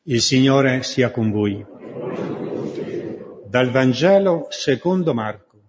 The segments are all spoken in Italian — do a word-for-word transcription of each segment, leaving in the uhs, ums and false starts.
Il Signore sia con voi. Dal Vangelo secondo Marco.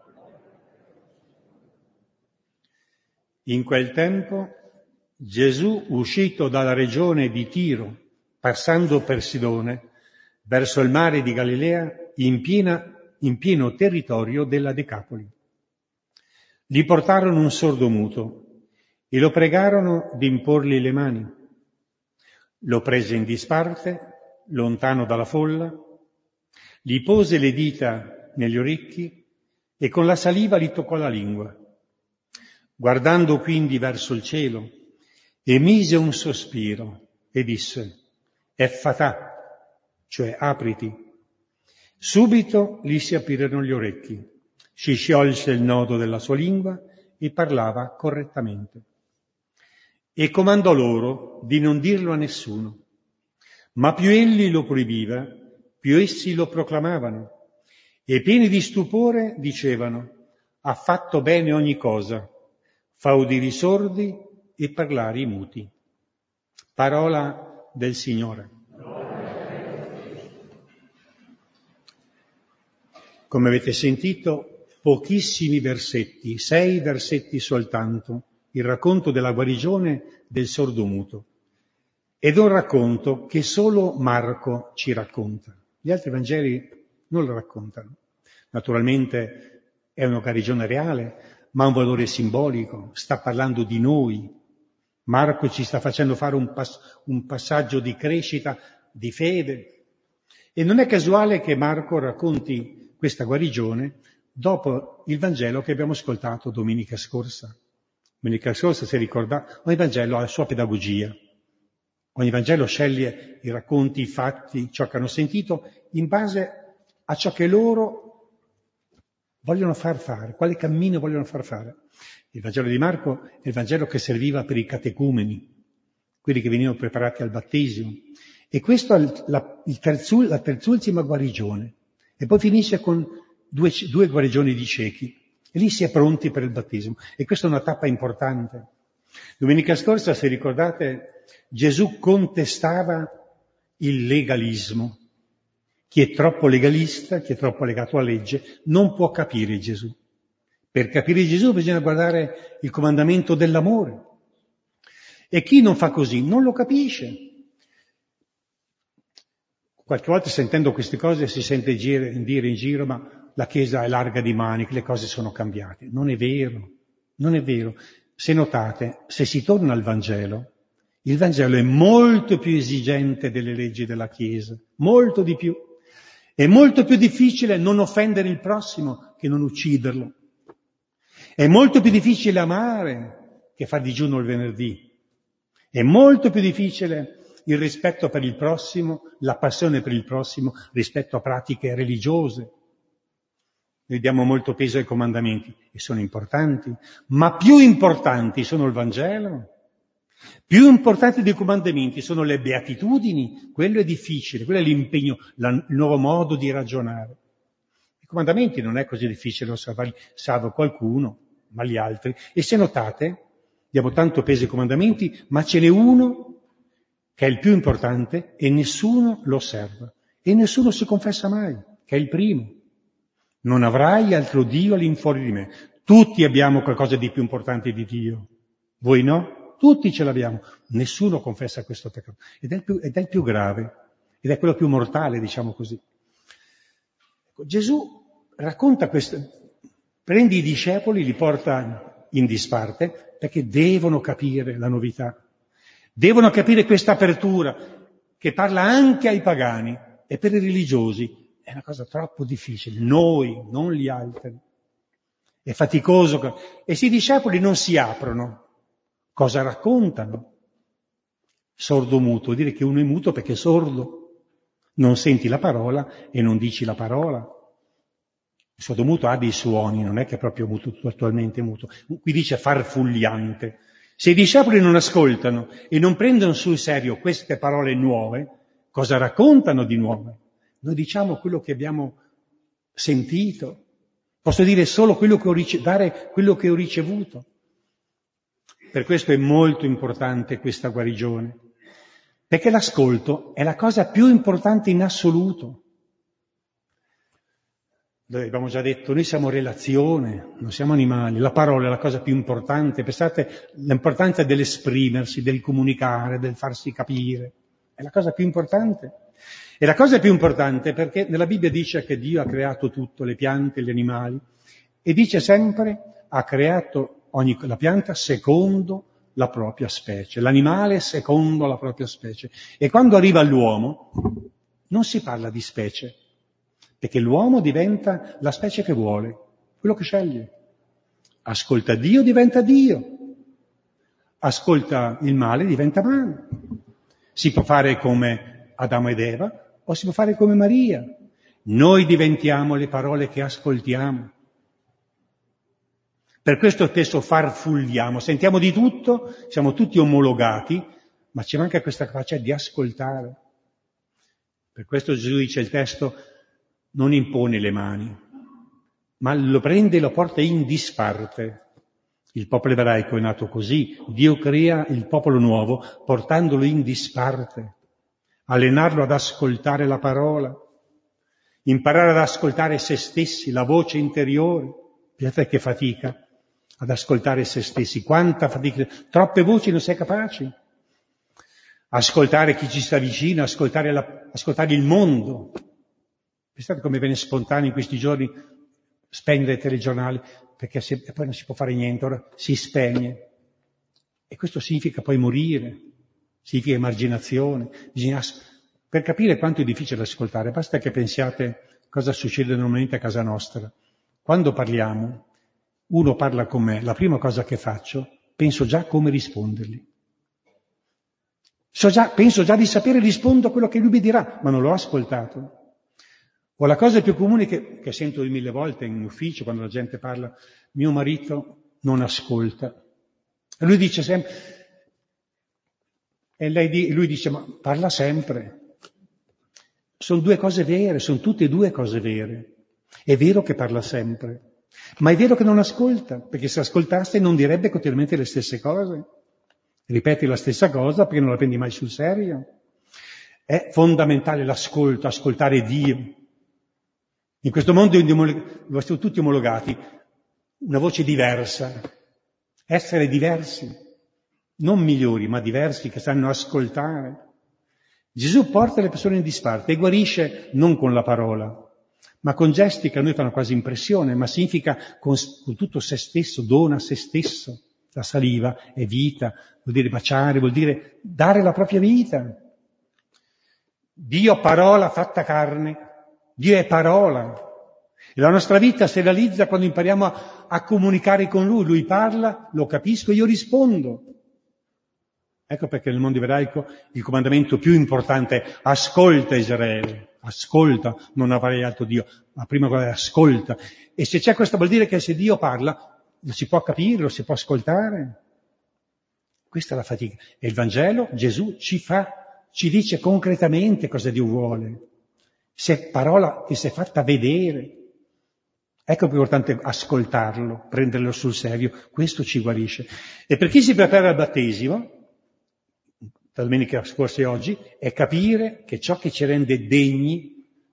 In quel tempo Gesù, uscito dalla regione di Tiro, passando per Sidone, verso il mare di Galilea, in, piena, in pieno territorio della Decapoli. Gli portarono un sordomuto e lo pregarono di imporgli le mani. Lo prese in disparte, lontano dalla folla, gli pose le dita negli orecchi e con la saliva gli toccò la lingua. Guardando quindi verso il cielo, emise un sospiro e disse: Effatà, cioè apriti. Subito gli si aprirono gli orecchi, si sciolse il nodo della sua lingua e parlava correttamente. E comandò loro di non dirlo a nessuno. Ma più egli lo proibiva, più essi lo proclamavano. E pieni di stupore dicevano: ha fatto bene ogni cosa, fa udire i sordi e parlare i muti. Parola del Signore. Come avete sentito, pochissimi versetti, sei versetti soltanto, il racconto della guarigione del sordomuto. Ed è un racconto che solo Marco ci racconta. Gli altri Vangeli non lo raccontano. Naturalmente è una guarigione reale, ma ha un valore simbolico, sta parlando di noi. Marco ci sta facendo fare un, pass- un passaggio di crescita, di fede. E non è casuale che Marco racconti questa guarigione dopo il Vangelo che abbiamo ascoltato domenica scorsa. Domenica scorsa, se ricordate, ogni Vangelo ha la sua pedagogia. Ogni Vangelo sceglie i racconti, i fatti, ciò che hanno sentito, in base a ciò che loro vogliono far fare, quale cammino vogliono far fare. Il Vangelo di Marco è il Vangelo che serviva per i catecumeni, quelli che venivano preparati al battesimo. E questa è la, il terzo, la terzultima guarigione. E poi finisce con due, due guarigioni di ciechi. E lì si è pronti per il battesimo. E questa è una tappa importante. Domenica scorsa, se ricordate, Gesù contestava il legalismo. Chi è troppo legalista, chi è troppo legato alla legge, non può capire Gesù. Per capire Gesù bisogna guardare il comandamento dell'amore. E chi non fa così non lo capisce. Qualche volta sentendo queste cose si sente dire in giro: ma la Chiesa è larga di maniche, le cose sono cambiate. Non è vero, non è vero. Se notate, se si torna al Vangelo, il Vangelo è molto più esigente delle leggi della Chiesa, molto di più. È molto più difficile non offendere il prossimo che non ucciderlo. È molto più difficile amare che far digiuno il venerdì. È molto più difficile il rispetto per il prossimo, la passione per il prossimo rispetto a pratiche religiose. Noi diamo molto peso ai comandamenti e sono importanti, ma più importanti sono il Vangelo. Più importanti dei comandamenti sono le beatitudini, quello è difficile, quello è l'impegno, la, il nuovo modo di ragionare. I comandamenti non è così difficile osservarli, salvo qualcuno, ma gli altri. E se notate, diamo tanto peso ai comandamenti, ma ce n'è uno che è il più importante e nessuno lo osserva. E nessuno si confessa mai, che è il primo. Non avrai altro Dio all'infuori di me. Tutti abbiamo qualcosa di più importante di Dio. Voi no? Tutti ce l'abbiamo. Nessuno confessa questo peccato. Ed è il più, ed è il più grave. Ed è quello più mortale, diciamo così. Ecco, Gesù racconta questo. Prende i discepoli, li porta in disparte, perché devono capire la novità. Devono capire questa apertura, che parla anche ai pagani e per i religiosi. È una cosa troppo difficile. Noi, non gli altri. È faticoso. E questi discepoli non si aprono. Cosa raccontano? Sordo muto, vuol dire che uno è muto perché è sordo. Non senti la parola e non dici la parola. Il sordo muto ha dei suoni, non è che è proprio muto, attualmente muto. Qui dice farfugliante. Se i discepoli non ascoltano e non prendono sul serio queste parole nuove, cosa raccontano di nuove? Noi diciamo quello che abbiamo sentito. Posso dire solo quello che ho rice- dare quello che ho ricevuto. Per questo è molto importante questa guarigione. Perché l'ascolto è la cosa più importante in assoluto. Noi abbiamo già detto, noi siamo relazione, non siamo animali. La parola è la cosa più importante. Pensate all'importanza dell'esprimersi, del comunicare, del farsi capire. È la cosa più importante. E la cosa più importante perché nella Bibbia dice che Dio ha creato tutto, le piante, gli animali, e dice sempre ha creato ogni, la pianta secondo la propria specie, l'animale secondo la propria specie. E quando arriva all'uomo non si parla di specie, perché l'uomo diventa la specie che vuole, quello che sceglie. Ascolta Dio, diventa Dio. Ascolta il male, diventa male. Si può fare come Adamo ed Eva o si può fare come Maria. Noi diventiamo le parole che ascoltiamo. Per questo spesso farfulliamo, sentiamo di tutto, siamo tutti omologati, ma ci manca questa capacità di ascoltare. Per questo Gesù dice il testo, non impone le mani, ma lo prende e lo porta in disparte. Il popolo ebraico è nato così, Dio crea il popolo nuovo portandolo in disparte, allenarlo ad ascoltare la parola, imparare ad ascoltare se stessi, la voce interiore. Pensate che fatica ad ascoltare se stessi, quanta fatica, troppe voci non si è capaci. Ascoltare chi ci sta vicino, ascoltare, la, ascoltare il mondo. Pensate come viene spontaneo in questi giorni spegnere il telegiornale, perché se, e poi non si può fare niente, ora si spegne. E questo significa poi morire, significa emarginazione. Bisogna, per capire quanto è difficile ascoltare, basta che pensiate cosa succede normalmente a casa nostra. Quando parliamo, uno parla con me, la prima cosa che faccio, penso già come rispondergli. So già, penso già di sapere, rispondo a quello che lui mi dirà, ma non l'ho ascoltato. O la cosa più comune che, che sento mille volte in ufficio, quando la gente parla, mio marito non ascolta. E lui dice sempre, e lei, lui dice, ma parla sempre. Sono due cose vere, sono tutte e due cose vere. È vero che parla sempre, ma è vero che non ascolta, perché se ascoltasse non direbbe continuamente le stesse cose. Ripeti la stessa cosa perché non la prendi mai sul serio. È fondamentale l'ascolto, ascoltare Dio. In questo mondo siamo tutti omologati, una voce diversa, essere diversi, non migliori ma diversi che sanno ascoltare. Gesù porta le persone in disparte e guarisce non con la parola, ma con gesti che a noi fanno quasi impressione, ma significa con, con tutto se stesso, dona se stesso. La saliva è vita, vuol dire baciare, vuol dire dare la propria vita. Dio parola fatta carne, Dio è parola. E la nostra vita si realizza quando impariamo a, a comunicare con Lui. Lui parla, lo capisco e io rispondo. Ecco perché nel mondo ebraico il comandamento più importante è ascolta Israele, ascolta, non avrai altro Dio. La prima cosa è ascolta. E se c'è questo vuol dire che se Dio parla, lo si può capire, lo si può ascoltare. Questa è la fatica. E il Vangelo, Gesù ci fa, ci dice concretamente cosa Dio vuole. Se parola che si è fatta vedere. Ecco più importante ascoltarlo, prenderlo sul serio. Questo ci guarisce. E per chi si prepara al battesimo, la domenica scorsa e oggi, è capire che ciò che ci rende degni,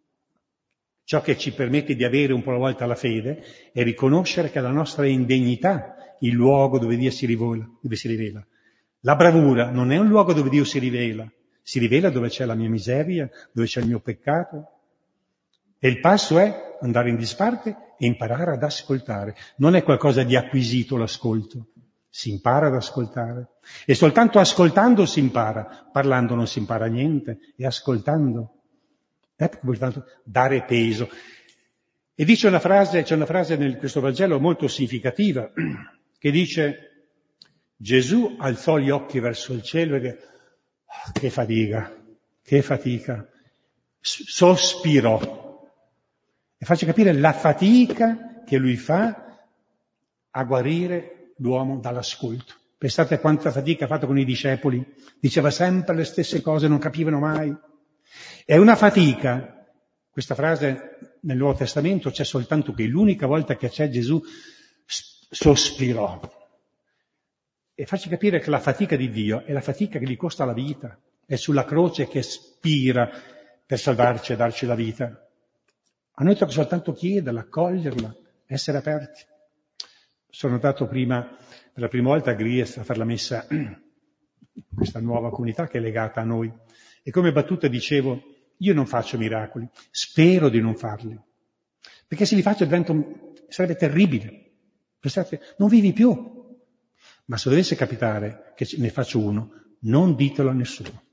ciò che ci permette di avere un po' alla volta la fede, è riconoscere che la nostra indegnità è il luogo dove Dio si rivela, dove si rivela. La bravura non è un luogo dove Dio si rivela, si rivela dove c'è la mia miseria, dove c'è il mio peccato. E il passo è andare in disparte e imparare ad ascoltare. Non è qualcosa di acquisito l'ascolto, si impara ad ascoltare. E soltanto ascoltando si impara, parlando non si impara niente, e ascoltando. Ecco importante dare peso. E dice una frase, c'è una frase nel questo Vangelo molto significativa, che dice Gesù alzò gli occhi verso il cielo e dice, oh, che fatica, che fatica, sospirò. E faccio capire la fatica che lui fa a guarire l'uomo dall'ascolto. Pensate a quanta fatica ha fatto con i discepoli, diceva sempre le stesse cose, non capivano mai. È una fatica, questa frase nel Nuovo Testamento c'è soltanto che l'unica volta che c'è Gesù sospirò. E faccio capire che la fatica di Dio è la fatica che gli costa la vita. è sulla croce che spira per salvarci e darci la vita. A noi tocca soltanto chiederla, accoglierla, essere aperti. Sono andato prima, per la prima volta a Gries a fare la messa, questa nuova comunità che è legata a noi. E come battuta dicevo, io non faccio miracoli, spero di non farli. Perché se li faccio divento, sarebbe terribile. Pensate, non vivi più. Ma se dovesse capitare che ne faccio uno, non ditelo a nessuno.